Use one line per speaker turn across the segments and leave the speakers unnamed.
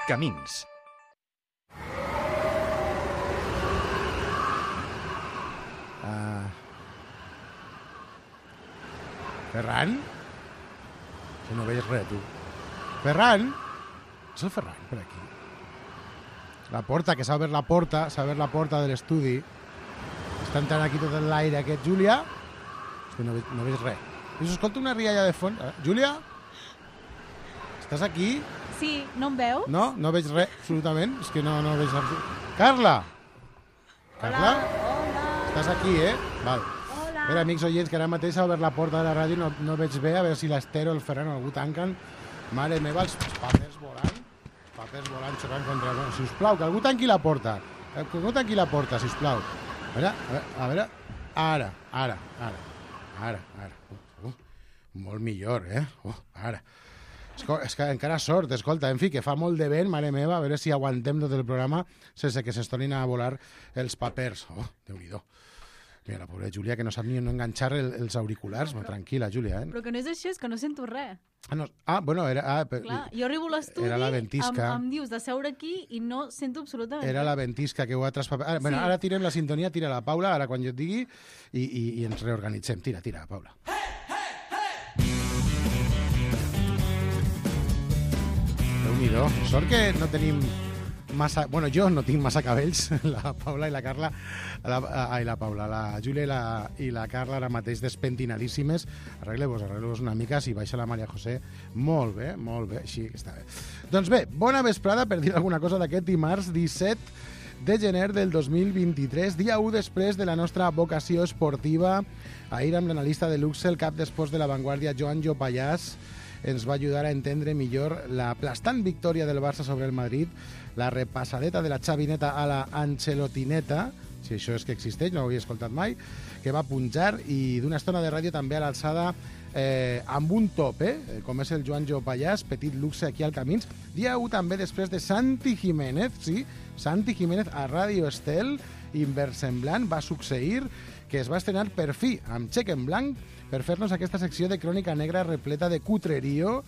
Camins.
Ferran? Que no veig res, tu. Ferran? És el Ferran, per aquí. La porta, que s'ha obert la porta de l'estudi. Està entrant aquí tot l'aire aquest. Júlia? És que no veig res. I s'escolta una rialla de fons. Júlia? Estàs aquí?
Sí, no em veus?
No veig res, absolutament. És que no veig res. Carla? Carla?
Hola.
Estàs aquí, Val.
Hola.
A veure, amics oients, que ara mateix s'ha obert la porta de la ràdio, no veig bé, a veure si l'Estero, el Ferran o algú tanquen. Mare meva, els papers volant, xocant contra... Sisplau, que algú tanqui la porta. Que algú tanqui la porta, sisplau. A veure... Ara. Molt millor, ara. És que encara sort, escolta, en fi, que fa molt de vent, mare meva, a veure si aguantem tot el programa sense que s'estonin a volar els papers. Déu-n'hi-do. Mira, la pobra Júlia, que no sap ni on enganxar els auriculars. Tranquil·la, Júlia,
Però que no és així, és que no sento res.
Bueno, era...
Clar, jo arribo a l'estudi,
era la ventisca.
em dius de seure aquí i no sento absolutament
Era la ventisca que ho ha traspapat. Bueno, ara tirem la sintonia, tira la Paula, ara quan jo et digui, i ens reorganitzem. Tira, Paula. Déu-n'hi-do. Sort que no tenim massa... Bueno, jo no tinc massa cabells, la Paula i la Carla... la Júlia i la Carla ara mateix despentinadíssimes. Arregleu-vos una mica, si baixa la Maria José. Molt bé, així que està bé. Doncs bé, bona vesprada, per dir alguna cosa d'aquest dimarts 17 de gener del 2023, dia 1 després de la nostra vocació esportiva. Ahir amb l'analista de luxe, el cap d'esports de La Vanguardia, Joan Jopallàs, ens va ajudar a entendre millor la aplastant victòria del Barça sobre el Madrid, la repassadeta de la Xavineta a la Ancelotineta, si això és que existeix, no ho havia escoltat mai, que va punjar, i d'una estona de ràdio també a l'alçada amb un top, com és el Joan Jopallàs, petit luxe aquí al Camins. Dia 1 també després de Santi Jiménez, sí, Santi Jiménez a Ràdio Estel, inversemblant, va succeir que es va estrenar per fi amb xec en blanc per fer-nos aquesta secció de crònica negra repleta de cutrerío,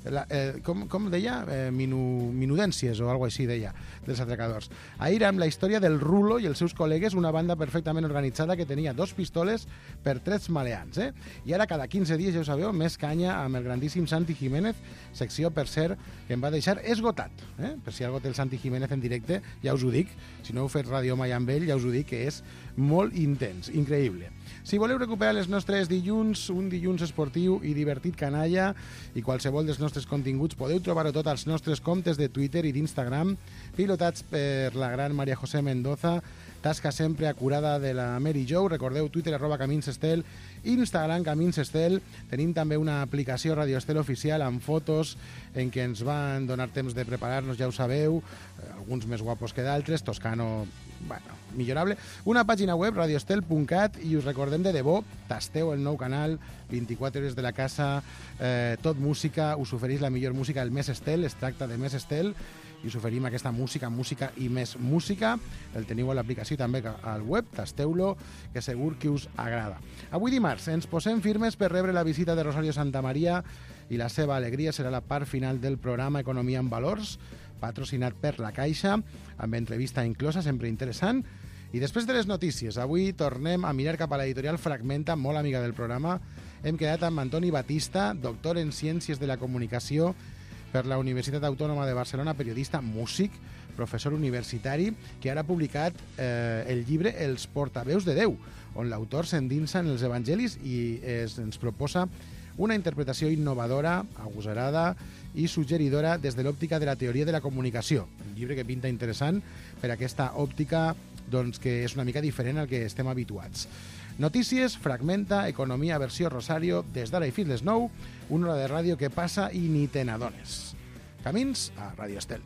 com deia? Minudències o alguna així deia, dels atracadors. Ahir amb la història del Rulo i els seus col·legues, una banda perfectament organitzada que tenia 2 pistoles per 3 maleants. I ara cada 15 dies, ja ho sabeu, més canya amb el grandíssim Santi Jiménez, secció, per cert, que em va deixar esgotat. Per si algú té el Santi Jiménez en directe, ja us ho dic. Si no heu fet ràdio mai amb ell, ja us ho dic, que és molt intens, increïble. Si voleu recuperar els nostres dilluns, un dilluns esportiu i divertit canalla, i qualsevol dels nostres continguts, podeu trobar-ho tot als nostres comptes de Twitter i d'Instagram, pilotats per la gran Maria José Mendoza, tasca sempre acurada de la Mary Jo. Recordeu, Twitter @CaminsEstel, Instagram CaminsEstel. Tenim també una aplicació Radio Estel oficial amb fotos en què ens van donar temps de preparar-nos, ja ho sabeu, alguns més guapos que d'altres, Toscano, bueno, millorable. Una pàgina web, radioestel.cat, i us recordem de debò, tasteu el nou canal, 24 hores de la casa, tot música, us ofereix la millor música, el Més Estel, es tracta de Més Estel, i us oferim aquesta música i més música. El teniu a l'aplicació i també al web, tasteu-lo, que segur que us agrada. Avui dimarts ens posem firmes per rebre la visita de Rosario Santamaría, i la seva alegria serà la part final del programa Economia en Valors, patrocinat per la Caixa, amb entrevista inclosa, sempre interessant. I després de les notícies, avui tornem a mirar cap a l'editorial Fragmenta, molt amiga del programa. Hem quedat amb Antoni Batista, doctor en Ciències de la Comunicació per la Universitat Autònoma de Barcelona, periodista, músic, professor universitari, que ara ha publicat el llibre Els portaveus de Déu, on l'autor s'endinsa en els evangelis i ens proposa una interpretació innovadora, agosarada i suggeridora des de l'òptica de la teoria de la comunicació. Un llibre que pinta interessant per aquesta òptica, doncs, que és una mica diferent al que estem habituats. Notícies, Fragmenta, Economia, versió Rosario, des d'ara i fins les 9, una hora de ràdio que passa i ni te n'adones. Camins a Ràdio Estel.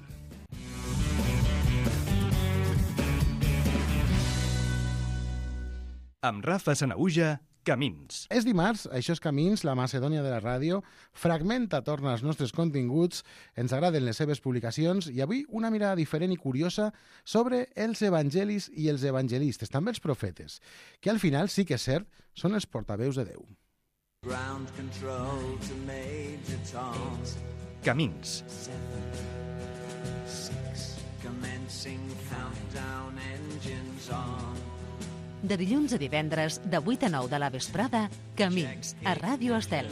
Amb Rafa Sanaüja, Camins.
És dimarts, això és Camins, la Macedònia de la ràdio. Fragmenta torna als nostres continguts, ens agraden les seves publicacions, i avui una mirada diferent i curiosa sobre els evangelis i els evangelistes, també els profetes, que al final sí que és cert, són els portaveus de Déu.
Camins.
De dilluns a divendres, de 8 a 9 de la vesprada, Camins, a Ràdio Estel.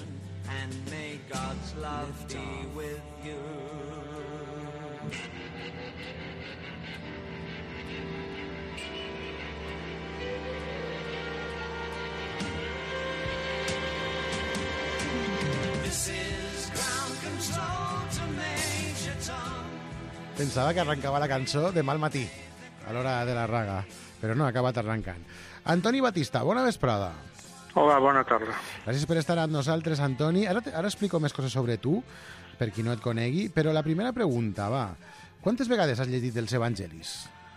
Pensava que arrencava la cançó demà al matí, a l'hora de la raga, però no, ha acabat arrencant. Antoni Batista, bona vesprada.
Hola, bona tarda.
Gràcies per estar amb nosaltres, Antoni. Ara explico més coses sobre tu, per qui no et conegui, però la primera pregunta, va. Quantes vegades has llegit els evangelis?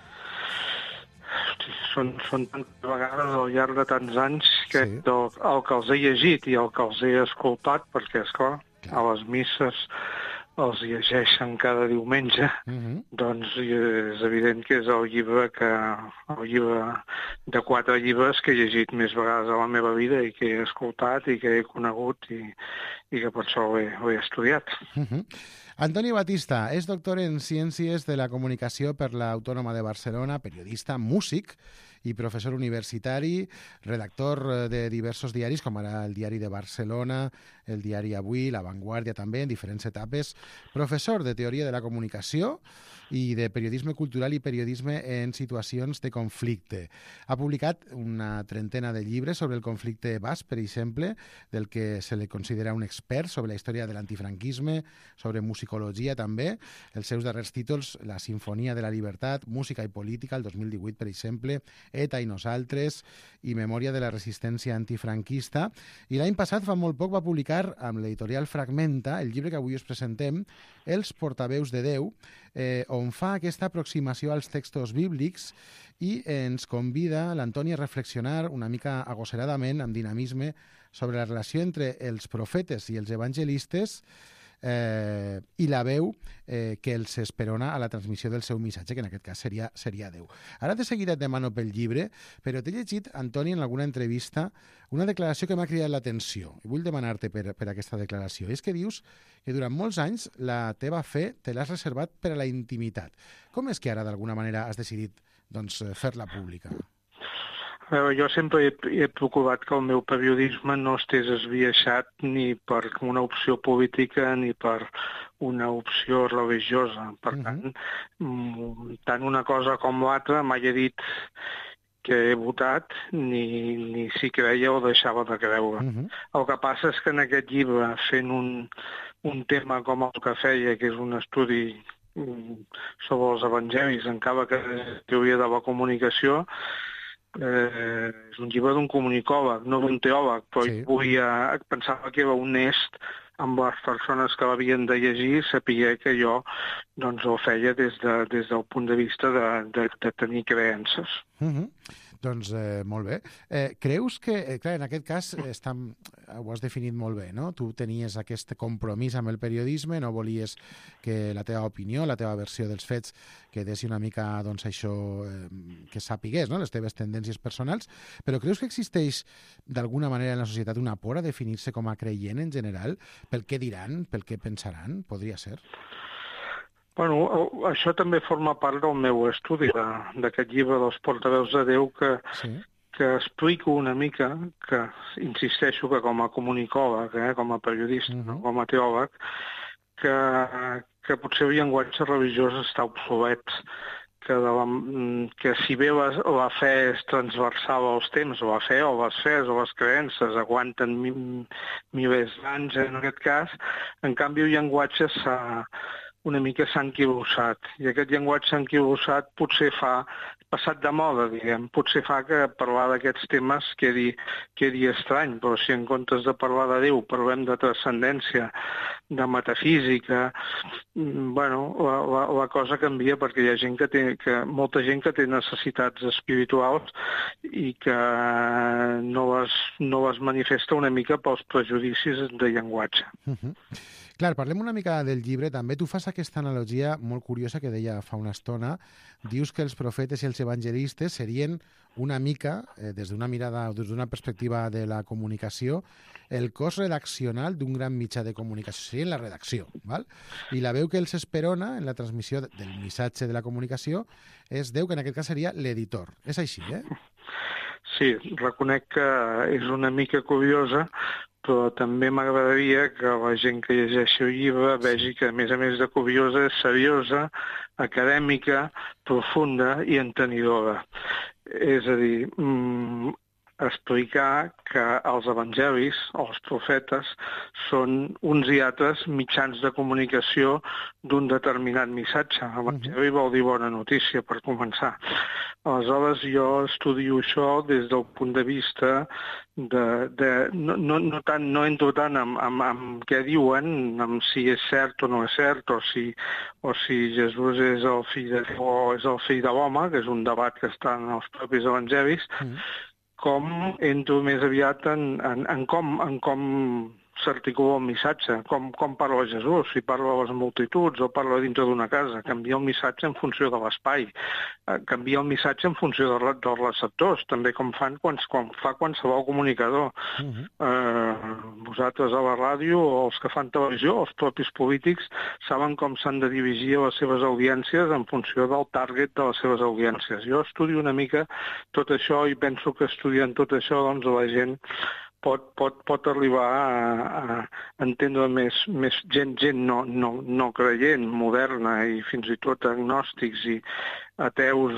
Són tantes vegades al llarg de tants anys que
Sí.
el que els he llegit i el que els he escoltat, perquè, esclar, a les misses els llegeixen cada diumenge, doncs és evident que és el llibre de 4 llibres que he llegit més vegades a la meva vida i que he escoltat i que he conegut i que per això ho he estudiat.
Antoni Batista és doctor en Ciències de la Comunicació per l'Autònoma de Barcelona, periodista, músic i professor universitari, redactor de diversos diaris, com ara el Diari de Barcelona, el Diari Avui, La Vanguardia també, en diferents etapes, professor de Teoria de la Comunicació i de Periodisme Cultural i Periodisme en Situacions de Conflicte. Ha publicat una trentena de llibres sobre el conflicte basc, per exemple, del que se li considera un expert sobre la història de l'antifranquisme, sobre musicologia també. Els seus darrers títols, La Sinfonia de la Llibertat, Música i Política, el 2018, per exemple, ETA i nosaltres, i Memòria de la Resistència Antifranquista. I l'any passat, fa molt poc, va publicar amb l'editorial Fragmenta el llibre que avui us presentem, Els portaveus de Déu, on fa aquesta aproximació als textos bíblics i ens convida l'Antoni a reflexionar una mica agosseradament, amb dinamisme, sobre la relació entre els profetes i els evangelistes i la veu que els esperona a la transmissió del seu missatge, que en aquest cas seria Déu. Ara de seguida et demano pel llibre, però t'he llegit, Antoni, en alguna entrevista, una declaració que m'ha cridat l'atenció. I vull demanar-te per aquesta declaració. És que dius que durant molts anys la teva fe te l'has reservat per a la intimitat. Com és que ara, d'alguna manera, has decidit fer-la pública?
Jo sempre he procurat que el meu periodisme no estés esbiaixat ni per una opció política ni per una opció religiosa. Per tant, tant una cosa com l'altra mai he dit que he votat ni si creia o deixava de creure. El que passa és que en aquest llibre, fent un tema com el que feia, que és un estudi sobre els evangelis, encara que teoria de la comunicació, és un llibre d'un comunicòleg, no d'un teòleg, però pensava que era honest amb les persones que l'havien de llegir, saber que jo ho feia des del punt de vista de tenir creences.
Doncs molt bé. Creus que, clar, en aquest cas ho has definit molt bé, no? Tu tenies aquest compromís amb el periodisme, no volies que la teva opinió, la teva versió dels fets quedessi una mica, això, que sapigués, no?, les teves tendències personals, però creus que existeix d'alguna manera en la societat una por a definir-se com a creient en general? Pel què diran, pel què pensaran? Podria ser?
Bueno, això també forma part del meu estudi d'aquest llibre dels portaveus de Déu que explico una mica, que insisteixo que com a comunicòleg, com a periodista, com a teòleg, que potser el llenguatge religiós està obsolet, que si bé la fe és transversal als temps, la fe o les fes o les creences aguanten milers d'anys en aquest cas, en canvi el llenguatge una mica s'ha enquilossat. I aquest llenguatge enquilossat potser passat de moda, diguem. Potser fa que parlar d'aquests temes quedi estrany, però si en comptes de parlar de Déu parlem de transcendència, de metafísica, la cosa canvia perquè hi ha molta gent que té necessitats espirituals i que no les manifesta una mica pels prejudicis de llenguatge.
Clar, parlem una mica del llibre també. Tu fas aquesta analogia molt curiosa que deia fa una estona. Dius que els profetes i els evangelistes serien una mica, des d'una mirada o des d'una perspectiva de la comunicació, el cos redaccional d'un gran mitjà de comunicació. Serien la redacció, val? I la veu que els esperona en la transmissió del missatge de la comunicació és Déu, que en aquest cas seria l'editor. És així, eh?
Sí, reconec que és una mica curiosa, però també m'agradaria que la gent que llegeixi el llibre vegi que, a més de curiosa, és seriosa, acadèmica, profunda i entenidora. És a dir, explicar que els evangelis, o els profetes, són uns i altres mitjans de comunicació d'un determinat missatge. Evangeli vol dir bona notícia, per començar. Aleshores, jo estudio això des del punt de vista no entro tant amb què diuen, amb si és cert o no és cert, o si Jesús és el fill de Déu o és el fill de l'home, que és un debat que està en els propis evangelis, com entro més aviat en com s'articula el missatge, com parla Jesús, si parla a les multituds o parla dintre d'una casa, canvia el missatge en funció de l'espai, canvia el missatge en funció dels receptors, també com fa qualsevol comunicador. Vosaltres a la ràdio o els que fan televisió, els propis polítics, saben com s'han de dirigir a les seves audiències en funció del target de les seves audiències. Jo estudio una mica tot això i penso que estudiant tot això, doncs, la gent pot arribar a entendre més gent no creient, moderna i fins i tot agnòstics i ateus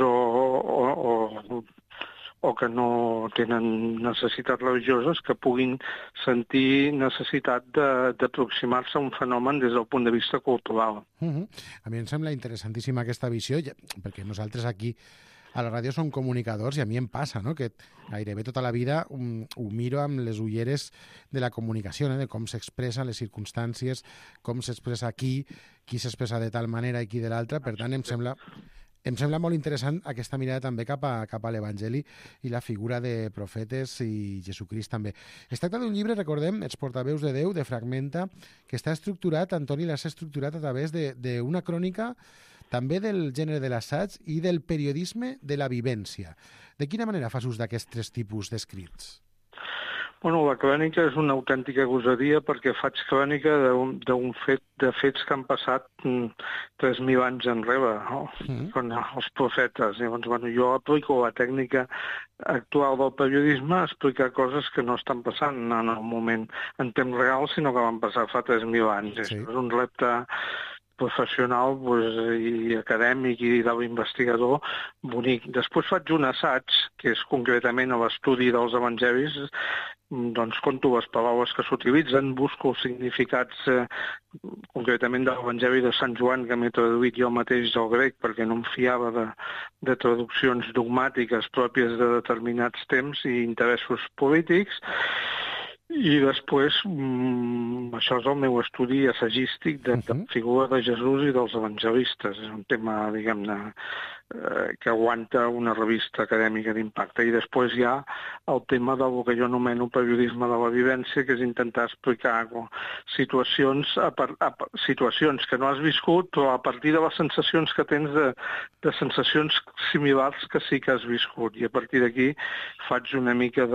o que no tenen necessitats religioses, que puguin sentir necessitat d'aproximar-se a un fenomen des del punt de vista cultural.
A mi em sembla interessantíssima aquesta visió, perquè nosaltres aquí a la ràdio som comunicadors i a mi em passa, no?, que gairebé tota la vida ho miro amb les ulleres de la comunicació, de com s'expressa les circumstàncies, com s'expressa qui s'expressa de tal manera i qui de l'altra. Per tant, em sembla molt interessant aquesta mirada també cap a l'Evangeli i la figura de profetes i Jesucrist també. Es tracta d'un llibre, recordem, Els portaveus de Déu, de Fragmenta, que està estructurat, Antoni l'ha estructurat a través d'una crònica també del gènere de l'assaig i del periodisme de la vivència. De quina manera fas ús d'aquests tres tipus d'escrits?
Bueno, la crònica és una autèntica gosadia perquè faig crònica de fets que han passat 3.000 anys enrere, no? Con els profetes. Llavors, jo aplico la tècnica actual del periodisme a explicar coses que no estan passant en el moment en temps real, sinó que van passar fa 3.000 anys. Sí. És un repte professional i acadèmic i de l'investigador bonic. Després faig un assaig, que és concretament a l'estudi dels evangelis, doncs conto les paraules que s'utilitzen, busco significats concretament de l'Evangeli de Sant Joan, que m'he traduït jo mateix del grec, perquè no em fiava de traduccions dogmàtiques pròpies de determinats temps i interessos polítics. I després, això és el meu estudi assagístic de la figura de Jesús i dels evangelistes. És un tema, diguem-ne, que aguanta una revista acadèmica d'impacte. I després hi ha el tema del que jo anomeno periodisme de la vivència, que és intentar explicar situacions que no has viscut, però a partir de les sensacions que tens de sensacions similars que sí que has viscut. I a partir d'aquí faig una mica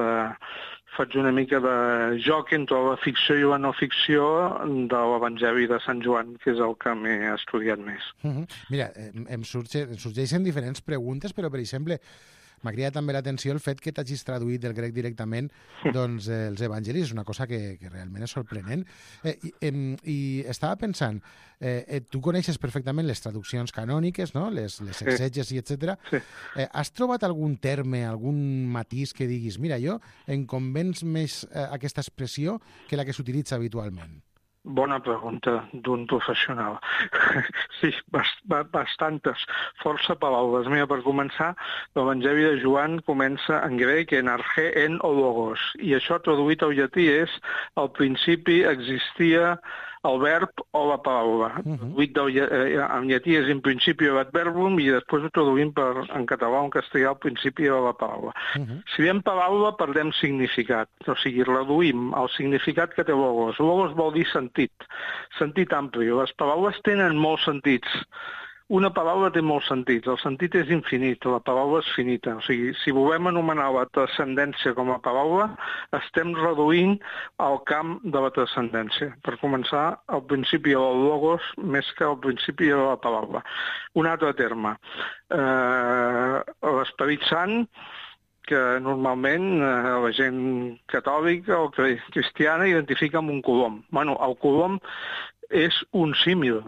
de joc entre la ficció i la no ficció de l'Evangeli de Sant Joan, que és el que m'he estudiat més.
Mira, em sorgeixen diferents preguntes, però, per exemple, m'ha cridat també l'atenció el fet que t'hagis traduït del grec directament doncs, els evangelis. És una cosa que realment és sorprenent. I estava pensant, tu coneixes perfectament les traduccions canòniques, no? Les exègesis, etc.
Sí.
Has trobat algun terme, algun matís que diguis, mira, jo em convenç més aquesta expressió que la que s'utilitza habitualment?
Bona pregunta d'un professional. Sí, bastantes, força paraules. Mira, per començar, l'Evangeli de Joan comença en grec, en arché, en o logos, i això traduït al llatí és: al principi existia el verb o la paraula. En llatí és in principio ad verbum i després ho traduïm en català o en castellà al principi de la paraula. Si diem paraula, perdem significat, o sigui, reduïm el significat que té logos. Logos vol dir sentit ampli. Les paraules tenen molts sentits. Una paraula té molts sentits, el sentit és infinit, la paraula és finita. O sigui, si volem anomenar la transcendència com a paraula, estem reduint el camp de la transcendència. Per començar, al principi del logos més que al principi de la paraula. Un altre terme, l'Esperit Sant, que normalment la gent catòlica o cristiana identifica amb un colom. Bueno, el colom és un símil.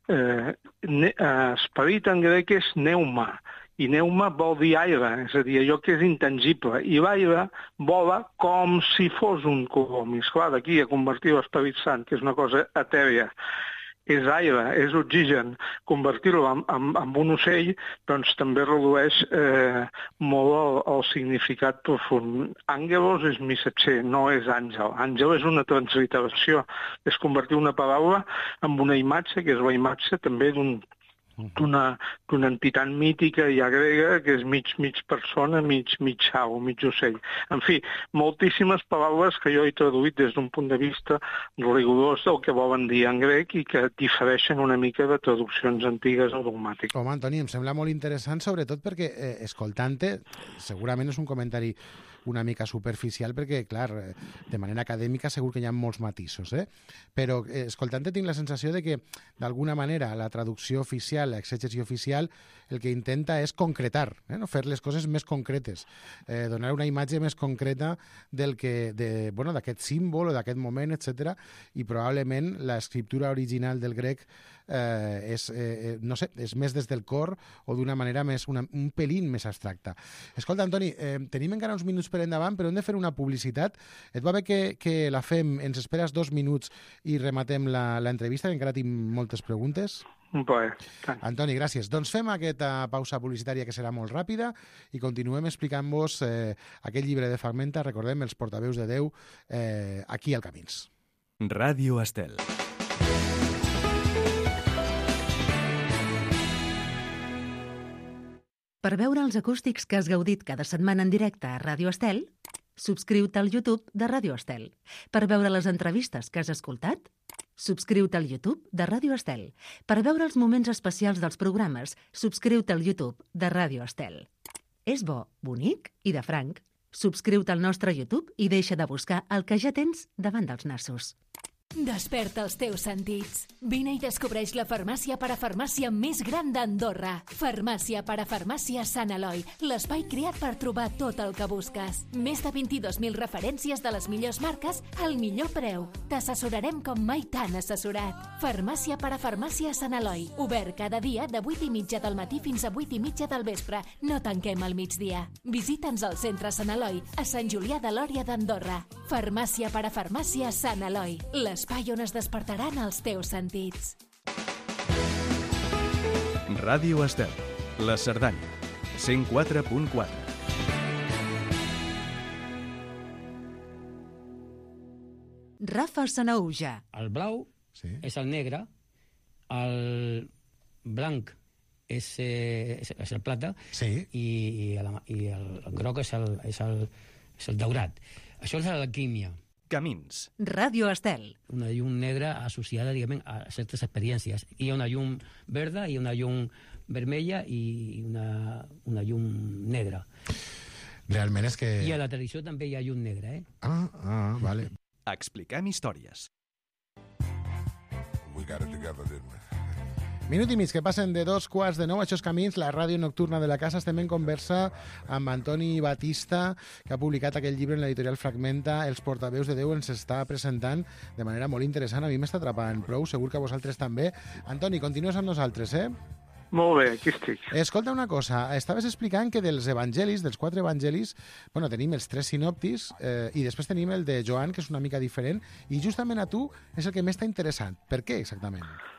Esperit en grec és neuma, i neuma vol dir aire, és a dir, allò que és intangible, i l'aire vola com si fos un colom. I esclar, d'aquí a convertir l'Esperit Sant, que és una cosa etèria, és aire, és oxigen, convertir-lo en un ocell, doncs també redueix molt el significat profund. Àngelos és missatger, no és àngel. Àngel és una transliteració, és convertir una paraula en una imatge, que és la imatge també d'una entitat mítica ja grega que és mig persona, mig au, mig ocell. En fi, moltíssimes paraules que jo he traduït des d'un punt de vista rigorós del que volen dir en grec i que difereixen una mica de traduccions antigues o dogmàtiques.
Home, Antoni, em sembla molt interessant, sobretot perquè, escoltant-te, segurament és un comentari una mica superficial perquè, clar, de manera acadèmica segur que hi ha molts matisos, però escoltant-te tinc la sensació de que, d'alguna manera, la traducció oficial, l'exegesi oficial, el que intenta és concretar, no? Fer les coses més concretes, donar una imatge més concreta d'aquest símbol o d'aquest moment, etc. I probablement l'escriptura original del grec no sé, és més des del cor o d'una manera més, un pelín més abstracta. Escolta, Antoni, tenim encara uns minuts per endavant, però hem de fer una publicitat. Et va bé que la fem, ens esperes 2 minuts i rematem l'entrevista, que encara tinc moltes preguntes?
Bé,
Antoni, gràcies. Doncs fem aquesta pausa publicitària que serà molt ràpida i continuem explicant-vos aquest llibre de Fragmenta, recordem, Els portaveus de Déu, aquí al Camins.
Ràdio Estel.
Per veure els acústics que has gaudit cada setmana en directe a Ràdio Estel, subscriu-te al YouTube de Ràdio Estel. Per veure les entrevistes que has escoltat, subscriu-te al YouTube de Ràdio Estel. Per veure els moments especials dels programes, subscriu-te al YouTube de Ràdio Estel. És bo, bonic i de franc. Subscriu-te al nostre YouTube i deixa de buscar el que ja tens davant dels nassos.
Desperta els teus sentits. Vine i descobreix la farmàcia parafarmàcia més gran d'Andorra. Farmàcia parafarmàcia Sant Eloi, l'espai creat per trobar tot el que busques. Més de 22.000 referències de les millors marques al millor preu. T'assessorarem com mai t'han assessorat. Farmàcia parafarmàcia Sant Eloi, obert cada dia de 8:30 del matí fins a 8:30 del vespre. No tanquem al migdia. Visita'ns al centre Sant Eloi, a Sant Julià de Lòria d'Andorra. Farmàcia parafarmàcia Sant Eloi, l'espai on es despertaran els teus sentits.
Ràdio Estel, la Cerdanya, 104.4.
Rafa Sanaüja.
El blau és el negre, el blanc és el plata i el groc és el daurat. Això és l'alquímia.
Camins.
Ràdio Estel.
Una llum negra associada, diguem, a certes experiències. Hi ha una llum verda, hi ha una llum vermella i una llum negra.
Realment és que...
I a la tradició també hi ha llum negra,
vale.
Expliquem històries.
We got it together, didn't we?
Minut i mig que passen de 8:45. Això és Camins, la ràdio nocturna de la casa. Estem en conversa amb Antoni Batista, que ha publicat aquell llibre en l'editorial Fragmenta, Els portaveus de Déu. Ens està presentant de manera molt interessant. A mi m'està atrapant prou, segur que a vosaltres també. Antoni, continues amb nosaltres,
Molt bé, aquí estic.
Escolta una cosa, estaves explicant que dels evangelis, dels 4 evangelis, tenim els 3 sinòptics i després tenim el de Joan, que és una mica diferent, i justament a tu és el que més t'ha interessat. Per què, exactament?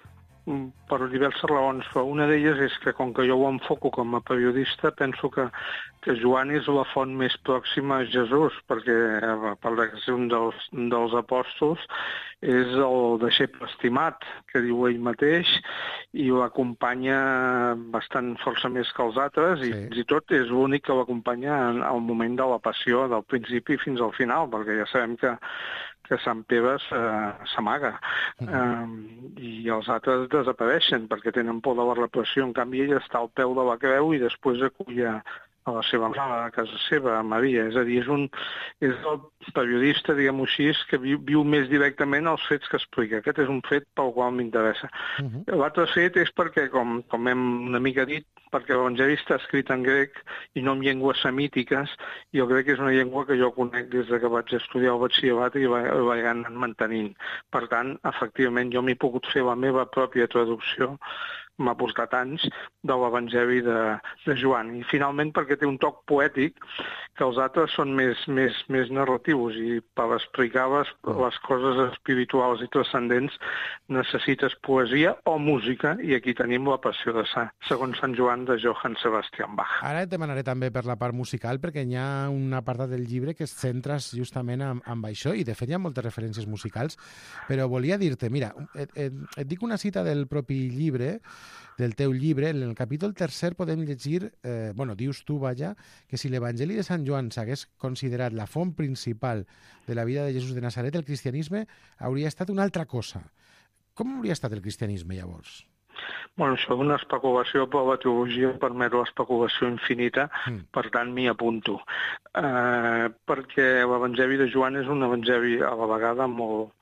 per diverses raons, però una d'elles és que, com que jo ho enfoco com a periodista, penso que Joan és la font més pròxima a Jesús, perquè, a part de ser un dels apòstols, és el deixeble estimat, que diu ell mateix, i l'acompanya bastant força més que els altres, i fins i tot és l'únic que l'acompanya al moment de la passió, del principi fins al final, perquè ja sabem que Sant Pere s'amaga i els altres desapareixen perquè tenen por de la repressió. En canvi, ell està al peu de la creu i després acull a la seva mare, a casa seva, a Maria. És a dir, és el periodista, diguem-ho així, que viu més directament els fets que explica. Aquest és un fet pel qual m'interessa. L'altre fet és perquè, com hem una mica dit, perquè l'Evangeli està escrit en grec i no en llengües semítiques, i el grec és una llengua que jo conec des que vaig estudiar el batxillerat i vaig anar mantenint. Per tant, efectivament, jo m'he pogut fer la meva pròpia traducció, m'ha portat anys, de l'Evangeli de Joan. I finalment perquè té un toc poètic, que els altres són més narratius, i per explicar les coses espirituals i transcendents necessites poesia o música, i aquí tenim la Passió de segons Sant Joan de Johann Sebastian Bach.
Ara et demanaré també per la part musical, perquè hi ha un apartat del llibre que es centra justament amb això, i de fet hi ha moltes referències musicals, però volia dir-te, mira, et dic una cita del propi llibre, del teu llibre. En el capítol 3 podem llegir, dius tu, que si l'Evangeli de Sant Joan s'hagués considerat la font principal de la vida de Jesús de Nazaret, el cristianisme hauria estat una altra cosa. Com hauria estat el cristianisme, llavors?
Bueno, això és una especulació, però la teologia permet l'especulació infinita, per tant m'hi apunto. Perquè l'Evangeli de Joan és un evangeli a la vegada molt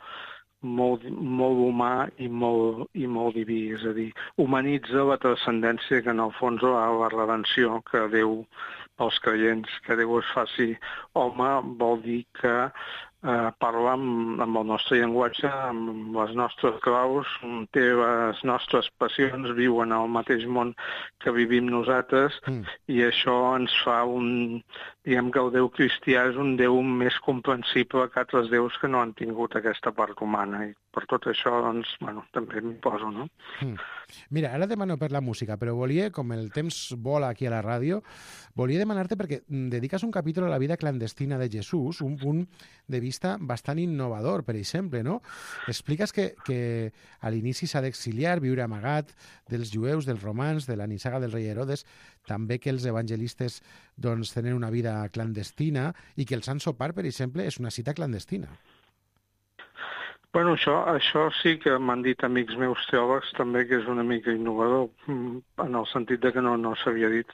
humà i molt diví, és a dir, humanitza la transcendència que en el fons la redenció que Déu, pels creients, que Déu es faci home, vol dir que parla amb el nostre llenguatge, amb les nostres claus, té les nostres passions, viuen al mateix món que vivim nosaltres, i això ens fa diguem que el Déu cristià és un Déu més comprensible que altres déus que no han tingut aquesta part humana, i per tot això, doncs, també m'hi poso, no?
Mira, ara demano per la música, però volia, com el temps vola aquí a la ràdio, volia demanar-te perquè dediques un capítol a la vida clandestina de Jesús, un punt de vista bastant innovador, per exemple, no? Expliques que a l'inici s'ha d'exiliar, viure amagat dels jueus, dels romans, de la nissaga del rei Herodes, també que els evangelistes doncs, tenen una vida clandestina i que el Sant Sopar, per exemple, és una cita clandestina.
Bueno, això sí que m'han dit amics meus teòlegs també que és una mica innovador, en el sentit de que no s'havia dit.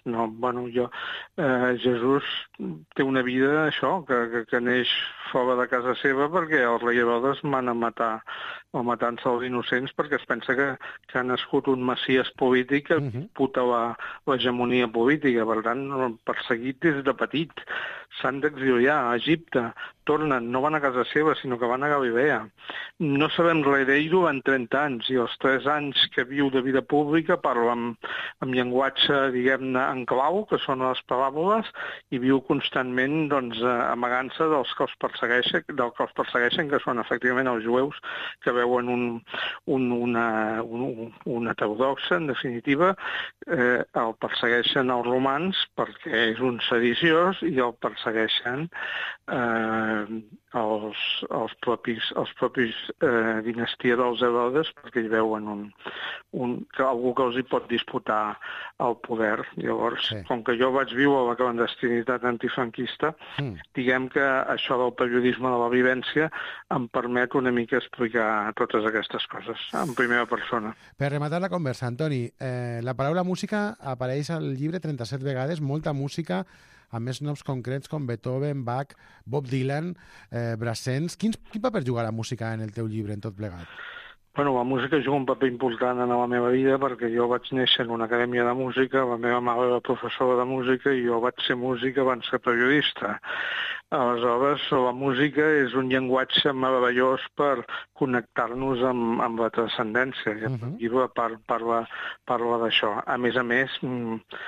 Jesús té una vida, això, que neix fora de casa seva perquè el rei Herodes mana matar o matant-se els innocents perquè es pensa que ha nascut un messies polític que disputa l'hegemonia política. Per tant, perseguit des de petit. S'han d'exiliar a Egipte, tornen, no van a casa seva, sinó que van a Galilea. No sabem res d'ell durant 30 anys, i els 3 anys que viu de vida pública parla amb llenguatge, diguem-ne, en clau, que són les paràboles, i viu constantment amagant-se dels que els persegueixen, que són efectivament els jueus, que veuen una heterodoxa, en definitiva, el persegueixen els romans perquè és un sediciós, i el persegueixen els propis dinastia dels Herodes perquè hi veuen algú que els hi pot disputar el poder. Llavors, com que jo vaig viure la clandestinitat antifranquista, diguem que això del periodisme de la vivència em permet una mica explicar totes aquestes coses en primera persona.
Per rematar la conversa, Antoni, la paraula música apareix al llibre 37 vegades, molta música, amb més noms concrets com Beethoven, Bach, Bob Dylan, Brassens. Quin paper juga la música en el teu llibre, en tot plegat?
Bueno, la música juga un paper important en la meva vida perquè jo vaig néixer en una acadèmia de música, la meva mare era professora de música i jo vaig ser músic abans que periodista. Aleshores, la música és un llenguatge meravellós per connectar-nos amb la transcendència. El llibre parla d'això. A més,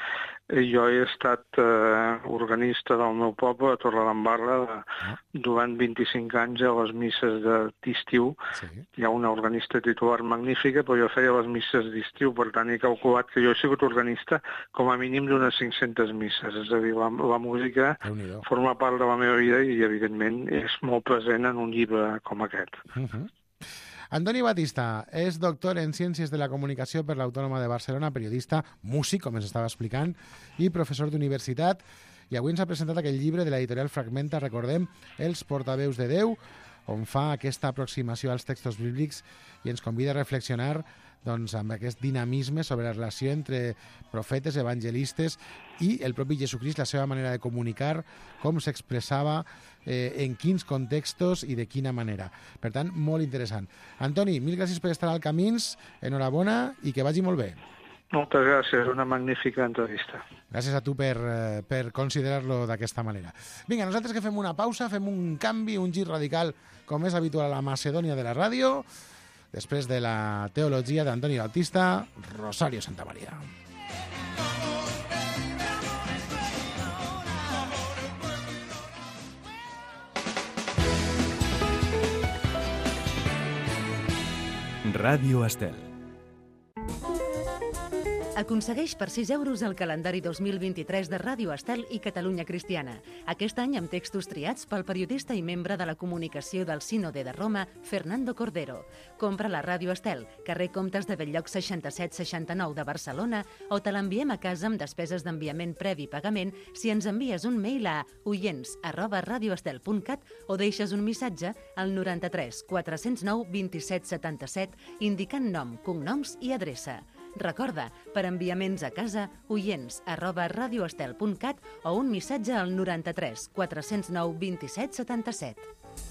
Jo he estat organista del meu poble, a Torredembarra, durant 25 anys a les misses d'estiu.
Sí.
Hi ha una organista titular magnífica, però jo feia les misses d'estiu, per tant he calculat que jo he sigut organista com a mínim d'unes 500 misses. És a dir, la música forma part de la meva vida i, evidentment, és molt present en un llibre com aquest.
Antoni Batista és doctor en Ciències de la Comunicació per l'Autònoma de Barcelona, periodista, músic, com ens estava explicant, i professor d'universitat. I avui ens ha presentat aquell llibre de l'editorial Fragmenta, recordem, Els portaveus de Déu, on fa aquesta aproximació als textos bíblics i ens convida a reflexionar doncs, amb aquest dinamisme sobre la relació entre profetes, evangelistes i el propi Jesucrist, la seva manera de comunicar, com s'expressava, en quins contextos i de quina manera. Per tant, molt interessant. Antoni, mil gràcies per estar al Camins, enhorabona i que vagi molt bé.
Moltes gràcies, una magnífica entrevista.
Gràcies a tu per considerar-lo d'aquesta manera. Vinga, nosaltres que fem una pausa, fem un canvi, un gir radical, com és habitual a la Macedònia de la ràdio, després de la teologia d'Antoni Batista, Rosario Santamaría.
Ràdio Estel.
Aconsegueix per 6 euros el calendari 2023 de Ràdio Estel i Catalunya Cristiana. Aquest any amb textos triats pel periodista i membre de la comunicació del Sínode de Roma, Fernando Cordero. Compra la Ràdio Estel, carrer Comtes de Belllloc 6769 de Barcelona, o te l'enviem a casa amb despeses d'enviament previ pagament si ens envies un mail a oients@radioestel.cat o deixes un missatge al 93 409 27 77 indicant nom, cognoms i adreça. Recorda, per enviaments a casa, oients@radioestel.cat o un missatge al 93 409 27 77.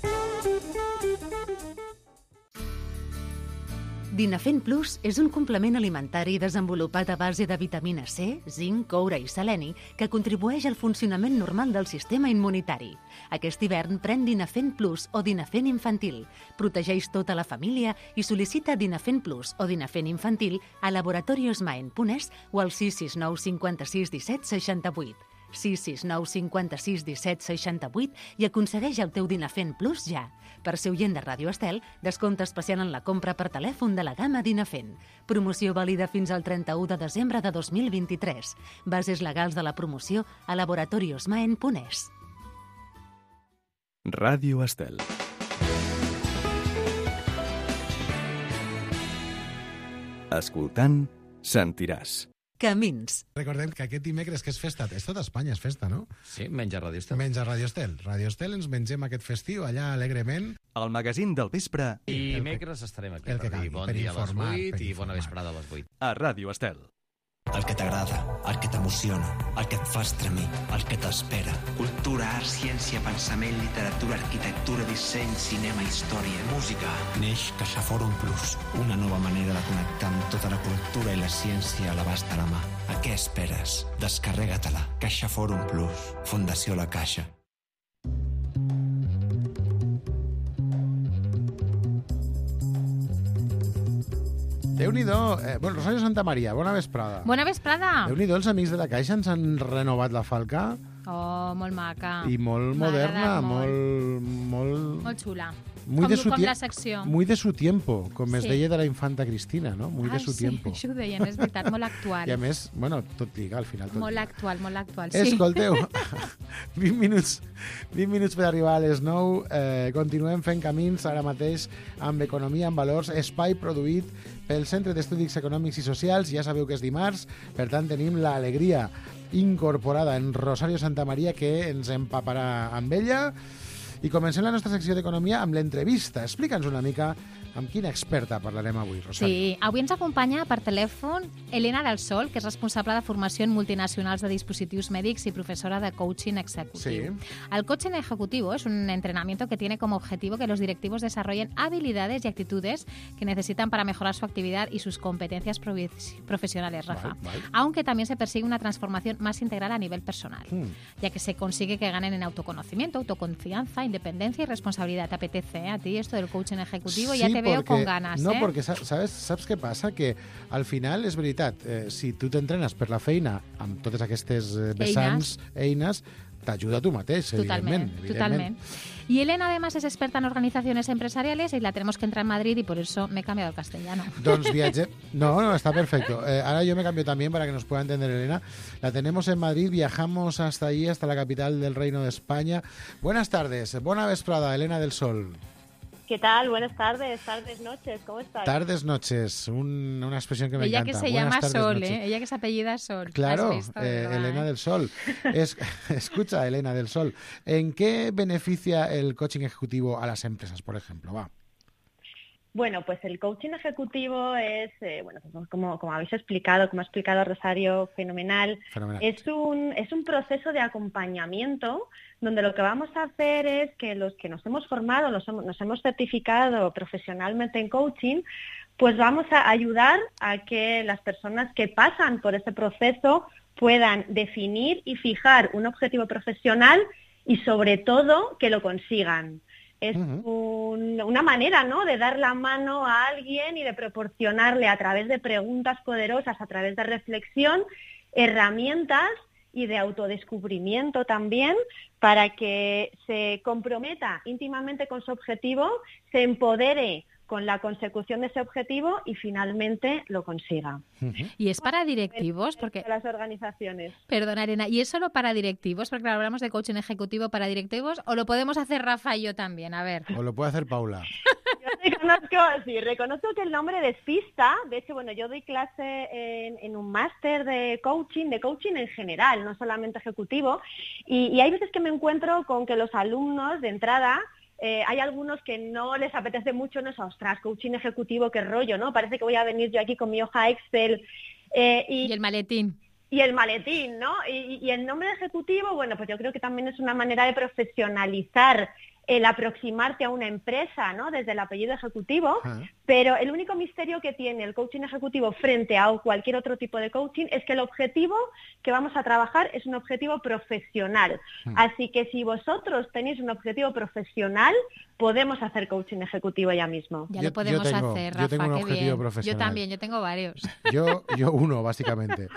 Dinafen Plus és un complement alimentari desenvolupat a base de vitamina C, zinc, coure i seleni que contribueix al funcionament normal del sistema immunitari. Aquest hivern pren Dinafen Plus o Dinafen Infantil. Protegeix tota la família i sol·licita Dinafen Plus o Dinafen Infantil a laboratoriosmaen.es o al 669 56 17 68. 669 56 17 68 i aconsegueix el teu Dinafen Plus ja. Per ser oient de Ràdio Estel, descompte especial en la compra per telèfon de la gamma Dinafen. Promoció vàlida fins al 31 de desembre de 2023. Bases legals de la promoció a laboratoriosmaen.es.
Ràdio Estel. Escoltant, sentiràs.
Camins.
Recordem que aquest dimecres, que és festa, és tot Espanya, és festa, no?
Sí, menys a Ràdio Estel.
Menys a Ràdio Estel. Ràdio Estel ens mengem aquest festiu allà alegrement.
El magazín del vespre.
I dimecres estarem aquí
el que
per dir bon dia a les 8 i bona vesprada a les 8.
A Ràdio Estel.
El que t'agrada, el que t'emociona, el que et fa estremir, el que t'espera.
Cultura, art, ciència, pensament, literatura, arquitectura, disseny, cinema, història, música.
Neix CaixaForum Plus, una nova manera de connectar amb tota la cultura i la ciència a l'abast de la mà. A què esperes? Descarrega-te-la. CaixaForum Plus, Fundació La Caixa.
Déu-n'hi-do. Rosario Santamaría, bona vesprada.
Bona vesprada.
Déu-n'hi-do, els amics de la Caixa ens han renovat la falca.
Oh, molt maca.
I molt moderna,
molt xula. Com la secció.
Muy de su tiempo, com es deia de la infanta Cristina, no? Muy de su tiempo.
Sí, això ho deien, és veritat, molt actual.
I a més, bueno, tot lliga, al final.
Molt actual, sí.
Escolteu, 20 minuts per arribar a les 9. Continuem fent camins ara mateix amb Economia en Valors, espai produït pel Centre d'Estudis Econòmics i Socials. Ja sabeu que és dimarts, per tant tenim l'alegria incorporada en Rosario Santamaría, que ens empaparà amb ella. I comencem la nostra secció d'Economia amb l'entrevista. Explica'ns una mica amb quina experta parlarem avui, Rosario.
Sí, avui ens acompanya per telèfon Elena del Sol, que és responsable de formació en multinacionals de dispositivos médicos y profesora de coaching ejecutivo. Sí. El coaching ejecutivo es un entrenamiento que tiene como objetivo que los directivos desarrollen habilidades y actitudes que necesitan para mejorar su actividad y sus competencias profesionales, Rafa. Vale. Aunque también se persigue una transformación más integral a nivel personal, ya que se consigue que ganen en autoconocimiento, autoconfianza, independencia y responsabilidad. ¿Te apetece a ti esto del coaching ejecutivo? Sí, ya te veo con ganes.
No, perquè saps què passa? Que al final, és veritat, si tu t'entrenes per la feina amb totes aquestes vessants, eines, t'ajuda tu mateix,
Totalmente. Y Elena además es experta en organizaciones empresariales y la tenemos que entrar en Madrid y por eso me he cambiado al castellano.
Doncs viatge... No, está perfecto. Ahora yo me cambio también para que nos pueda entender Elena. La tenemos en Madrid, viajamos hasta allí, hasta la capital del Reino de España. Buenas tardes, buena vesprada, Elena del Sol.
¿Qué tal? Buenas tardes, noches, ¿cómo estás?
Tardes, noches, una expresión que me
ella
encanta.
Ella que se llama Sol, ella que se apellida Sol.
Claro, Elena del Sol. Escucha, Elena del Sol, ¿en qué beneficia el coaching ejecutivo a las empresas, por ejemplo?
Bueno, pues el coaching ejecutivo es, como habéis explicado, como ha explicado Rosario, fenomenal. Es un proceso de acompañamiento donde lo que vamos a hacer es que los que nos hemos formado, nos hemos certificado profesionalmente en coaching, pues vamos a ayudar a que las personas que pasan por ese proceso puedan definir y fijar un objetivo profesional y sobre todo que lo consigan. Es una manera, ¿no?, de dar la mano a alguien y de proporcionarle a través de preguntas poderosas, a través de reflexión, herramientas y de autodescubrimiento también para que se comprometa íntimamente con su objetivo, se empodere con la consecución de ese objetivo y finalmente lo consiga.
¿Y es para directivos? Porque
las organizaciones.
Perdona, Elena, ¿y es solo para directivos? Porque hablamos de coaching ejecutivo para directivos, ¿o lo podemos hacer Rafa y yo también? A ver.
O lo puede hacer Paula.
Yo reconozco que el nombre despista. De hecho, yo doy clase en un máster de coaching en general, no solamente ejecutivo, y hay veces que me encuentro con que los alumnos de entrada hay algunos que no les apetece mucho, no es, ostras, coaching ejecutivo, qué rollo, ¿no? Parece que voy a venir yo aquí con mi hoja Excel.
Y el maletín.
Y el maletín, ¿no? Y el nombre de ejecutivo, pues yo creo que también es una manera de profesionalizar el aproximarte a una empresa, ¿no?, desde el apellido ejecutivo, pero el único misterio que tiene el coaching ejecutivo frente a cualquier otro tipo de coaching es que el objetivo que vamos a trabajar es un objetivo profesional. Así que si vosotros tenéis un objetivo profesional, podemos hacer coaching ejecutivo ya mismo.
Ya lo podemos hacer, Rafa,
yo tengo un objetivo
bien.
profesional.
Yo también, yo tengo varios.
Yo uno, básicamente.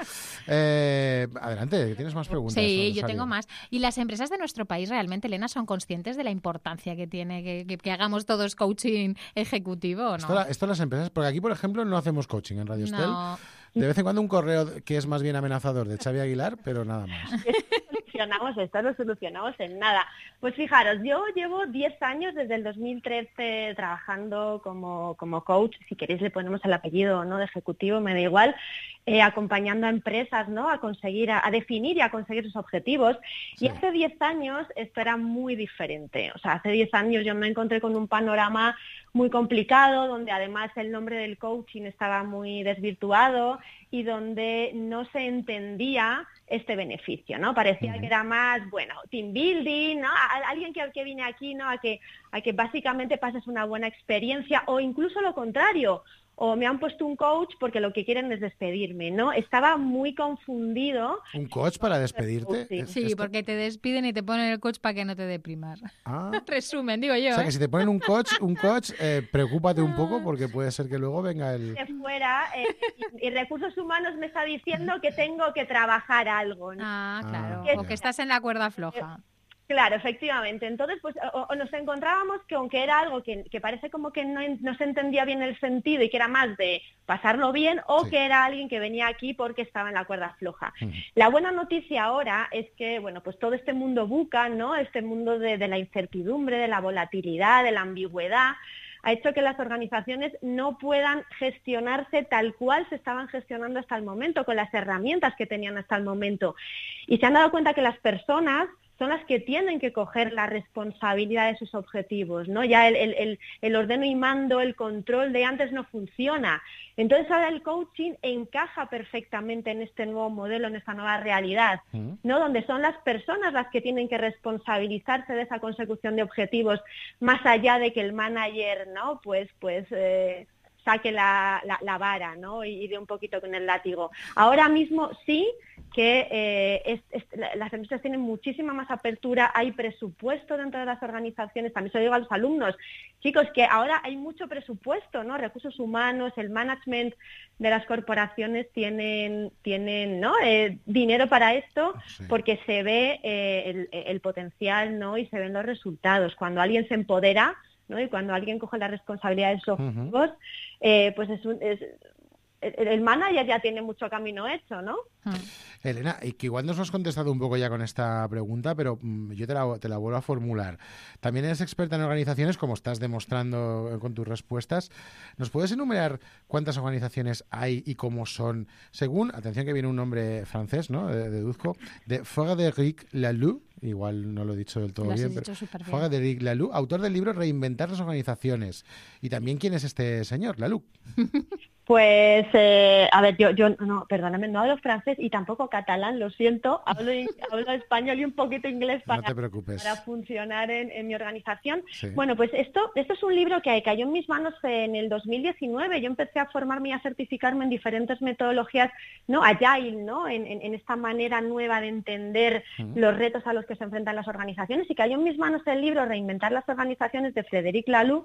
Adelante, ¿tienes más preguntas?
Sí,
Rosario?
Yo tengo más. ¿Y las empresas de nuestro país realmente, Elena, son conscientes de la importancia que tiene que hagamos todos coaching ejecutivo o no?
Esto las empresas, porque aquí, por ejemplo, no hacemos coaching en Radio Estel.
No.
De vez en cuando un correo que es más bien amenazador de Xavi Aguilar, pero nada más.
Esto lo solucionamos en nada. Pues fijaros, yo llevo 10 años desde el 2013 trabajando como coach, si queréis le ponemos el apellido, ¿no?, de ejecutivo, me da igual, acompañando a empresas, ¿no?, a conseguir, a definir y a conseguir sus objetivos. Sí. Y hace 10 años esto era muy diferente. O sea, hace 10 años yo me encontré con un panorama muy complicado, donde además el nombre del coaching estaba muy desvirtuado y donde no se entendía este beneficio, ¿no? Parecía que era más, team building, ¿no? Alguien que viene aquí, ¿no?, a que básicamente pases una buena experiencia, o incluso lo contrario, o me han puesto un coach porque lo que quieren es despedirme, ¿no? Estaba muy confundido.
¿Un coach para despedirte?
Sí, porque te despiden y te ponen el coach para que no te deprimas. Resumen, digo yo.
O sea, que si te ponen un coach, preocúpate un poco porque puede ser que luego venga el...
De fuera, y Recursos Humanos me está diciendo que tengo que trabajar algo, ¿no?
Claro, o que estás en la cuerda floja.
Claro, efectivamente. Entonces, pues o nos encontrábamos que aunque era algo que parece como que no se entendía bien el sentido y que era más de pasarlo bien, o que era alguien que venía aquí porque estaba en la cuerda floja. La buena noticia ahora es que, pues todo este mundo VUCA, ¿no?, este mundo de la incertidumbre, de la volatilidad, de la ambigüedad, ha hecho que las organizaciones no puedan gestionarse tal cual se estaban gestionando hasta el momento, con las herramientas que tenían hasta el momento. Y se han dado cuenta que las personas son las que tienen que coger la responsabilidad de sus objetivos, ¿no? Ya el ordeno y mando, el control de antes no funciona. Entonces ahora el coaching encaja perfectamente en este nuevo modelo, en esta nueva realidad, ¿no? Donde son las personas las que tienen que responsabilizarse de esa consecución de objetivos, más allá de que el manager, ¿no?, pues saque la vara, ¿no?, y dé un poquito con el látigo. Ahora mismo sí que las empresas tienen muchísima más apertura, hay presupuesto dentro de las organizaciones, también se lo digo a los alumnos, chicos, que ahora hay mucho presupuesto, ¿no? Recursos humanos, el management de las corporaciones tienen ¿no? Dinero para esto, porque se ve el potencial, ¿no? Y se ven los resultados. Cuando alguien se empodera, ¿no? Y cuando alguien coge la responsabilidad de sus objetivos, pues el manager ya tiene mucho camino hecho, ¿no?
Elena, y que igual nos lo has contestado un poco ya con esta pregunta, pero yo te la vuelvo a formular. También eres experta en organizaciones, como estás demostrando con tus respuestas. ¿Nos puedes enumerar cuántas organizaciones hay y cómo son? Según, atención que viene un nombre francés, ¿no? Deduzco, de Frédéric Laloux, igual no lo he dicho del todo bien, pero Frédéric Laloux, autor del libro Reinventar las organizaciones. Y también, ¿quién es este señor, Laloux?
Pues, a ver, yo no, perdóname, no hablo francés y tampoco catalán, lo siento, hablo español y un poquito inglés para funcionar en mi organización. Sí. Bueno, pues esto es un libro que cayó en mis manos en el 2019. Yo empecé a formarme y a certificarme en diferentes metodologías, ¿no? Agile, ¿no? En esta manera nueva de entender los retos a los que se enfrentan las organizaciones, y cayó en mis manos el libro Reinventar las organizaciones de Frédéric Laloux,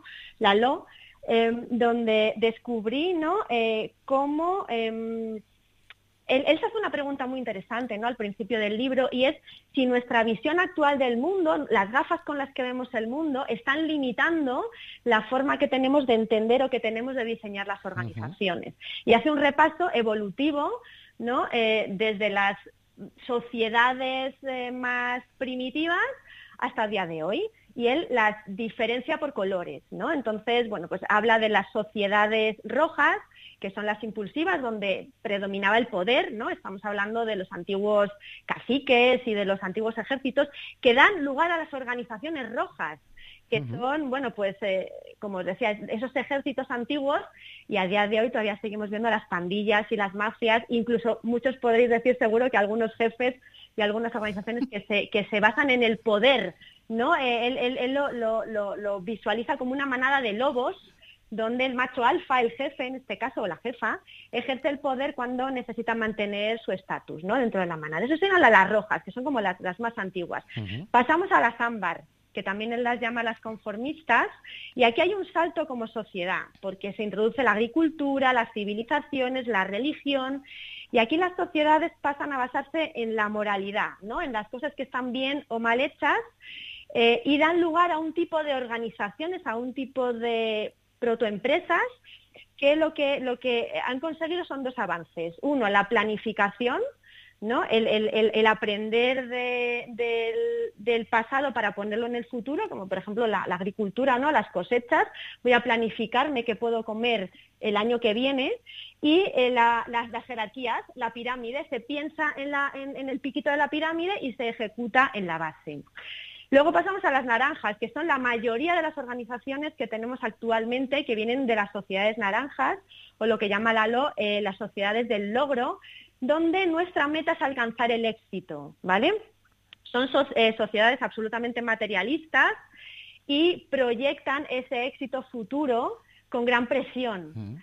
donde descubrí, ¿no? Cómo él se hace una pregunta muy interesante, ¿no? Al principio del libro, y es si nuestra visión actual del mundo, las gafas con las que vemos el mundo, están limitando la forma que tenemos de entender o que tenemos de diseñar las organizaciones. Y hace un repaso evolutivo, ¿no? Desde las sociedades más primitivas hasta el día de hoy. Y él las diferencia por colores, ¿no? Entonces, bueno, pues habla de las sociedades rojas, que son las impulsivas, donde predominaba el poder, ¿no? Estamos hablando de los antiguos caciques y de los antiguos ejércitos, que dan lugar a las organizaciones rojas, que son, bueno, pues, como os decía, esos ejércitos antiguos, y a día de hoy todavía seguimos viendo las pandillas y las mafias, incluso muchos podréis decir seguro que algunos jefes y algunas organizaciones que se basan en el poder, ¿no? Él lo visualiza como una manada de lobos, donde el macho alfa, el jefe en este caso, o la jefa, ejerce el poder cuando necesita mantener su estatus, ¿no? Dentro de la manada. Eso son las rojas, que son como las más antiguas. Pasamos a las ámbar, que también él las llama las conformistas, y aquí hay un salto como sociedad, porque se introduce la agricultura, las civilizaciones, la religión, y aquí las sociedades pasan a basarse en la moralidad, ¿no? En las cosas que están bien o mal hechas, y dan lugar a un tipo de organizaciones, a un tipo de protoempresas, que lo que han conseguido son dos avances. Uno, la planificación, ¿no? El aprender del pasado para ponerlo en el futuro, como por ejemplo la agricultura, ¿no? Las cosechas. Voy a planificarme qué puedo comer el año que viene. Y las jerarquías, la pirámide, se piensa en el piquito de la pirámide y se ejecuta en la base. Luego pasamos a las naranjas, que son la mayoría de las organizaciones que tenemos actualmente, que vienen de las sociedades naranjas, o lo que llama Laloux, las sociedades del logro, donde nuestra meta es alcanzar el éxito, ¿vale? Son sociedades absolutamente materialistas y proyectan ese éxito futuro con gran presión,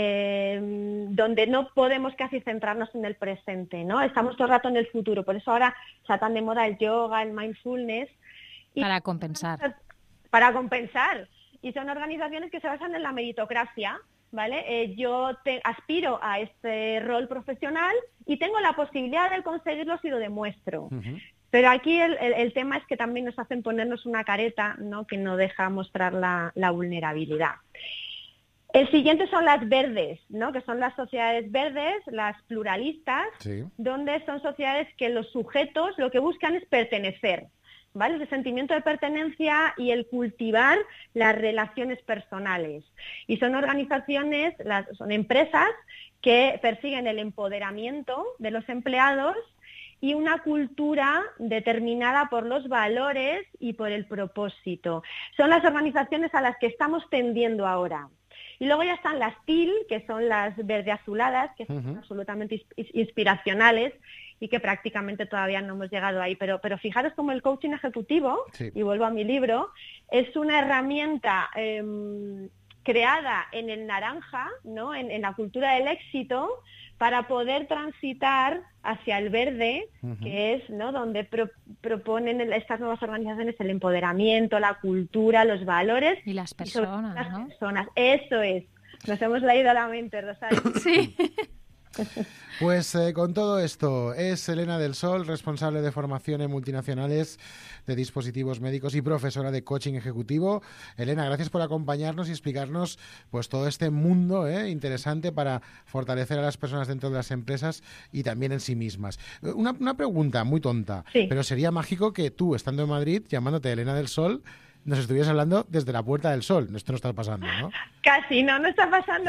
donde no podemos casi centrarnos en el presente, ¿no? Estamos todo el rato en el futuro, por eso ahora está tan de moda el yoga, el mindfulness.
Para compensar.
Para compensar. Y son organizaciones que se basan en la meritocracia, ¿vale? Yo aspiro a este rol profesional y tengo la posibilidad de conseguirlo si lo demuestro. Pero aquí el tema es que también nos hacen ponernos una careta, ¿no? Que no deja mostrar la vulnerabilidad. El siguiente son las verdes, ¿no? Que son las sociedades verdes, las pluralistas, donde son sociedades que los sujetos lo que buscan es pertenecer, ¿vale? El sentimiento de pertenencia y el cultivar las relaciones personales. Y son organizaciones, son empresas que persiguen el empoderamiento de los empleados y una cultura determinada por los valores y por el propósito. Son las organizaciones a las que estamos tendiendo ahora. Y luego ya están las TIL, que son las verde azuladas, que son absolutamente inspiracionales y que prácticamente todavía no hemos llegado ahí. Pero fijaros como el coaching ejecutivo, y vuelvo a mi libro, es una herramienta creada en el naranja, ¿no? En la cultura del éxito, para poder transitar hacia el verde, que es, ¿no?, donde proponen estas nuevas organizaciones el empoderamiento, la cultura, los valores.
Y las personas,
las personas. Eso es. Nos hemos leído la mente, Rosario.
Sí.
Pues con todo esto, es Elena del Sol, responsable de formación en multinacionales de dispositivos médicos y profesora de coaching ejecutivo. Elena, gracias por acompañarnos y explicarnos pues todo este mundo interesante para fortalecer a las personas dentro de las empresas y también en sí mismas. Una pregunta muy tonta, pero sería mágico que tú, estando en Madrid, llamándote Elena del Sol, nos estuvieras hablando desde la Puerta del Sol. Esto no está pasando, ¿no?
Casi, no está pasando.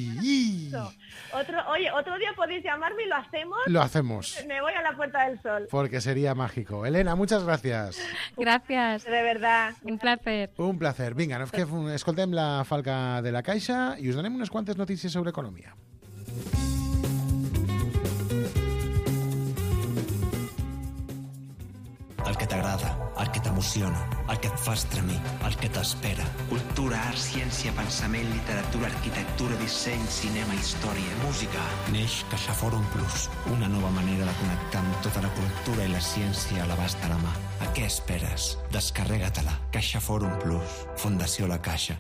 Otro día podéis llamarme y lo hacemos.
Lo hacemos.
Me voy a la Puerta del Sol.
Porque sería mágico. Elena, muchas gràcies.
Gràcies.
De verdad.
Un placer.
Un placer. Vinga, escoltem la Falca de la Caixa i us donem unes quantes notícies sobre economia.
El que t'agrada, el que t'emociona, el que et fa estremir, el que t'espera.
Cultura, art, ciència, pensament, literatura, arquitectura, disseny, cinema, història, música.
Neix CaixaForum Plus, una nova manera de connectar amb tota la cultura i la ciència a l'abast de la mà. A què esperes? Descarrega-te-la. CaixaForum Plus. Fundació La Caixa.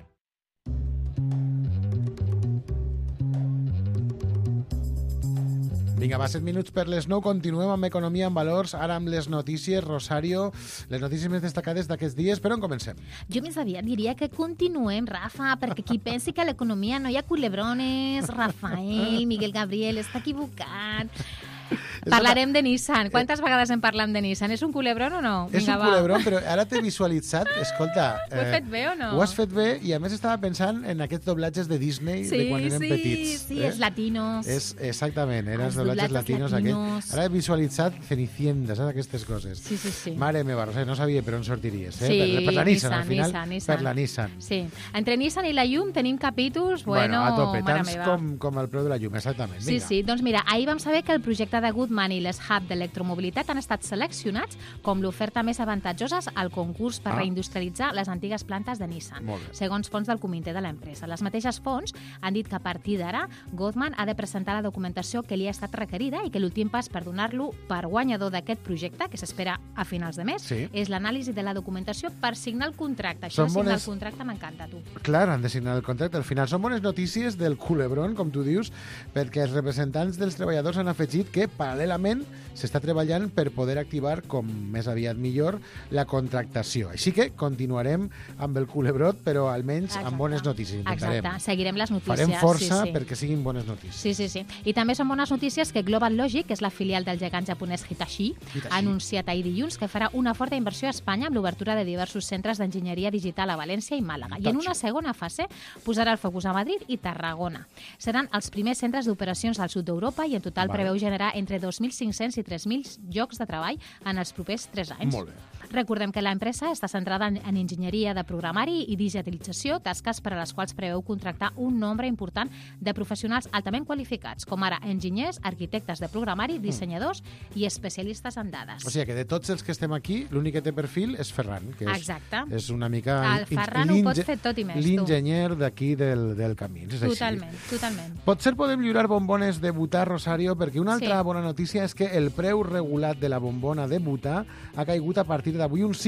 Vinga, va, 7 minuts per les 9. Continuem amb Economia en Valors, ara amb les notícies. Rosario, les notícies més destacades d'aquests dies. Per on comencem?
Jo més aviat diria que continuem, Rafa, perquè qui pensi que a l'economia no hi ha culebrones, Rafael, Miguel Gabriel, està equivocat. Parlarem de Nissan. Quantes vegades en parlam de Nissan? És un culebron o no?
És un culebron, però ara t'he visualitzat. Escolta...
Ho he fet bé o no?
Ho has fet bé i a més estava pensant en aquests doblatges de Disney de quan érem petits.
Sí, els latinos.
Exactament, eren els doblatges latinos. Ara he visualitzat Cenicienta, saps? Aquestes coses.
Sí.
Mare meva, Roser, no sabia per on sortiries.
Sí,
per la Nissan, al final.
Nissan.
Per la Nissan.
Sí. Entre Nissan i la llum tenim capítols,
bueno, a tope,
mare
tants
meva.
com el preu de la llum, exactament. Vinga.
Sí, doncs mira, ahir vam saber que el projecte de Goodman i l'S-Hub d'electromobilitat han estat seleccionats com l'oferta més avantatjosa al concurs per reindustrialitzar les antigues plantes de Nissan, segons fons del comitè de l'empresa. Les mateixes fonts han dit que a partir d'ara Goodman ha de presentar la documentació que li ha estat requerida i que l'últim pas per donar-lo per guanyador d'aquest projecte, que s'espera a finals de mes, és l'anàlisi de la documentació per signar el contracte. Això de signar el contracte m'encanta, tu.
Clar, han de signar el contracte. Al final són bones notícies del culebron, com tu dius, perquè els representants dels treballadors han afegit que, paral·lelament, s'està treballant per poder activar, com més aviat millor, la contractació. Així que continuarem amb el culebrot, però almenys amb bones notícies. Intentarem.
Exacte, seguirem les notícies.
Farem força perquè siguin bones notícies.
Sí. I també són bones notícies que Global Logic, que és la filial del gegant japonès Hitachi, ha anunciat ahir dilluns que farà una forta inversió a Espanya amb l'obertura de diversos centres d'enginyeria digital a València i Màlaga. I en una segona fase posarà el focus a Madrid i Tarragona. Seran els primers centres d'operacions al sud d'Europa i en total preveu generar entre 2.500 i 3.000 llocs de treball en els propers 3 anys.
Molt bé.
Recordem que l'empresa està centrada en enginyeria de programari i digitalització, tasques per a les quals preveu contractar un nombre important de professionals altament qualificats, com ara enginyers, arquitectes de programari, dissenyadors i especialistes en dades.
O sigui que de tots els que estem aquí, l'únic que té perfil és Ferran, que és una mica...
El Ferran ho pot fer tot i més, tu.
L'enginyer d'aquí del camí.
Totalment.
Potser podem lliurar bombones de butà, Rosario, perquè una altra bona notícia és que el preu regulat de la bombona de butà ha caigut a partir d'avui un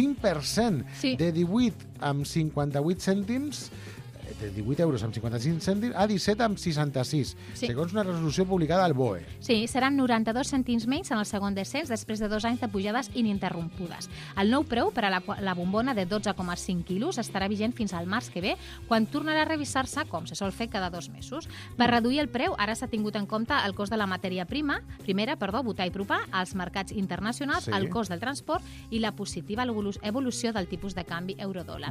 5%, de 18,58 cèntims, de 18 euros amb 55 cèntims a 17 amb 66, segons una resolució publicada al BOE.
Sí, seran 92 cèntims menys en el segon descens després de 2 anys de pujades ininterrompudes. El nou preu per a la bombona de 12,5 quilos estarà vigent fins al març que ve, quan tornarà a revisar-se, com se sol fer cada 2 mesos. Per reduir el preu, ara s'ha tingut en compte el cost de la matèria primera, butà i propà, als mercats internacionals, el cost del transport i la positiva evolució del tipus de canvi euro-dòlar.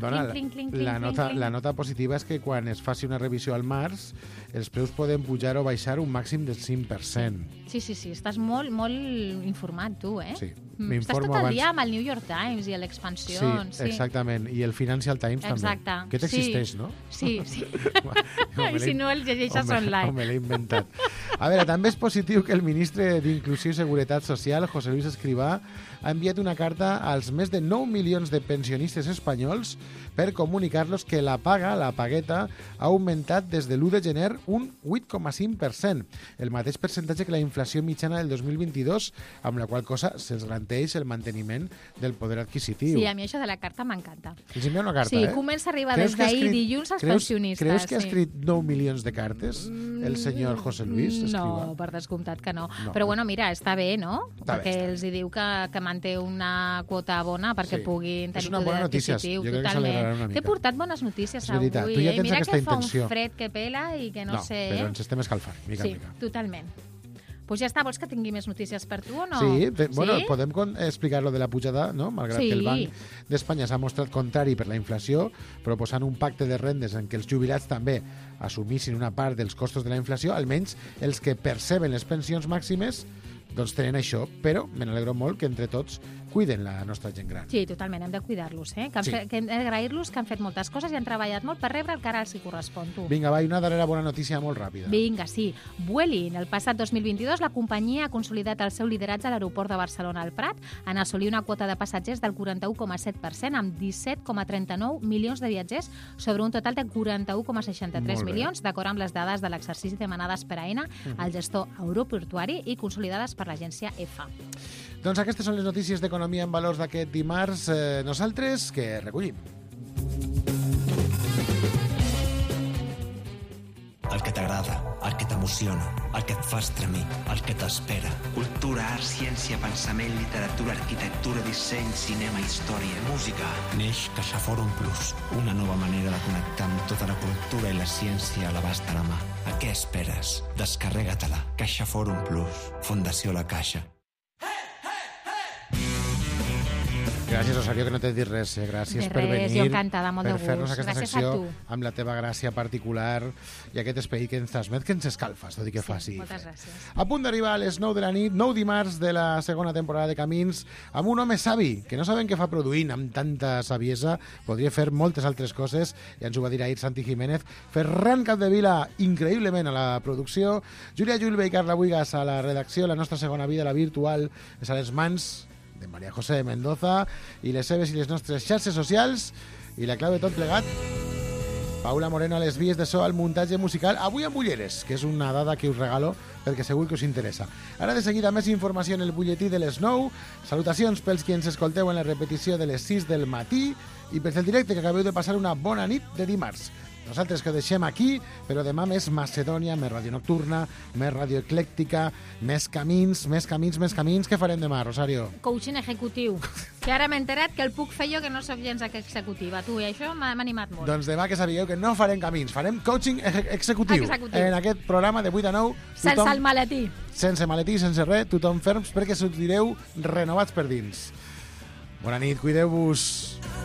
La nota positiva és que quan es faci una revisió al març, els preus poden pujar o baixar un màxim del 5%.
Sí, estàs molt informat, tu, eh?
Sí.
Estàs tot el dia amb el New York Times i l'Expansión.
Sí, exactament. I el Financial Times també.
Exacte.
Aquest existeix, no?
Sí. I si no, el llegeixes online.
Me l'he inventat. A veure, també és positiu que el ministre d'Inclusió i Seguretat Social, José Luis Escrivá, ha enviat una carta als més de 9 milions de pensionistes espanyols per comunicar-los que la pagueta, ha augmentat des de l'1 de gener un 8,5%, el mateix percentatge que la inflació mitjana del 2022, amb la qual cosa se'ls garanteix el manteniment del poder adquisitiu.
Sí, a mi això de la carta m'encanta.
Els envia una carta,
sí, comença a arribar des d'ahir dilluns als pensionistes.
Creus que ha escrit 9 milions de cartes el senyor José Luis Escrivá?
No, per descomptat que no. Però bueno, mira, està bé, no? Perquè els diu que manté una quota bona perquè puguin tenir poder adquisitiu.
Jo crec que s'alegrarà una mica.
T'he portat bones notícies avui.
Tu ja tens
mira
aquesta
que fa
intenció.
Un fred que pela i que no sé...
No, però ens estem escalfant, mica en mica.
Sí, totalment. Pues ja està, vols que tingui més notícies per tu o no?
Sí, bueno, podem explicar lo de la pujada, no? Malgrat que el Banc d'Espanya s'ha mostrat contrari per la inflació, proposant un pacte de rendes en què els jubilats també assumissin una part dels costos de la inflació, almenys els que perceben les pensions màximes doncs tenen això, però me n'alegro molt que entre tots cuiden la nostra gent gran.
Sí, totalment, hem de cuidar-los, que hem d'agrair-los que han fet moltes coses i han treballat molt per rebre el que ara els hi correspon. Tu.
Vinga, va, una darrera bona notícia molt ràpida.
Vinga, sí. Vueling. El passat 2022 la companyia ha consolidat el seu lideratge a l'aeroport de Barcelona al Prat en assolir una quota de passatgers del 41,7% amb 17,39 milions de viatgers sobre un total de 41,63 milions, d'acord amb les dades de l'exercici demanades per AENA, el gestor aeroportuari, i consolidades per l'agència EFA.
Doncs aquestes són les notícies d'economia en valors d'aquest dimarts. Nosaltres, que recollim.
El que t'agrada, el que t'emociona, el que et fa estremir, el que t'espera.
Cultura, art, ciència, pensament, literatura, arquitectura, disseny, cinema, història, música.
Neix CaixaForum Plus, una nova manera de connectar amb tota la cultura i la ciència a l'abast de la mà. A què esperes? Descarrega-te-la. CaixaForum Plus. Fundació La Caixa.
Gràcies, Rosario, que no t'he dit res. Gràcies per venir.
Jo encantada, molt de gust.
Per fer-nos aquesta
gràcies
secció
a tu.
amb la teva gràcia particular i aquest esperit que ens transmet, que ens escalfes, tot i que faci.
Moltes gràcies.
A punt d'arribar a les 9 de la nit, 9 dimarts de la segona temporada de Camins, amb un home savi, que no sabem què fa produint amb tanta saviesa, podria fer moltes altres coses, ja ens ho va dir ahir Santi Jiménez, Ferran Capdevila, increïblement a la producció, Júlia Julve i Carla Buigas a la redacció, la nostra segona vida, la virtual, és a les mans de María José Mendoza i les seves i les nostres xarxes socials, i la clau de tot plegat, Paula Moreno a les vies de so, al muntatge musical, avui amb ulleres, que és una dada que us regalo perquè segur que us interessa. Ara de seguida més informació en el butlletí de les 9, salutacions pels qui ens escolteu en la repetició de les 6 del matí i pels del directe que acabeu de passar una bona nit de dimarts. Nosaltres que ho deixem aquí, però demà més Macedònia, més ràdio nocturna, més ràdio eclèctica, més camins. Què farem demà, Rosario?
Coaching executiu. Que ara m'he enterat que el puc fer jo, que no sóc gens executiva. Tu, i això m'ha animat molt.
Doncs demà que sapigueu que no farem camins, farem coaching executiu. En aquest programa de 8 a 9.
Sense el maletí.
Sense maletí, sense res, tothom ferms, perquè sortireu renovats per dins. Bona nit, cuideu-vos.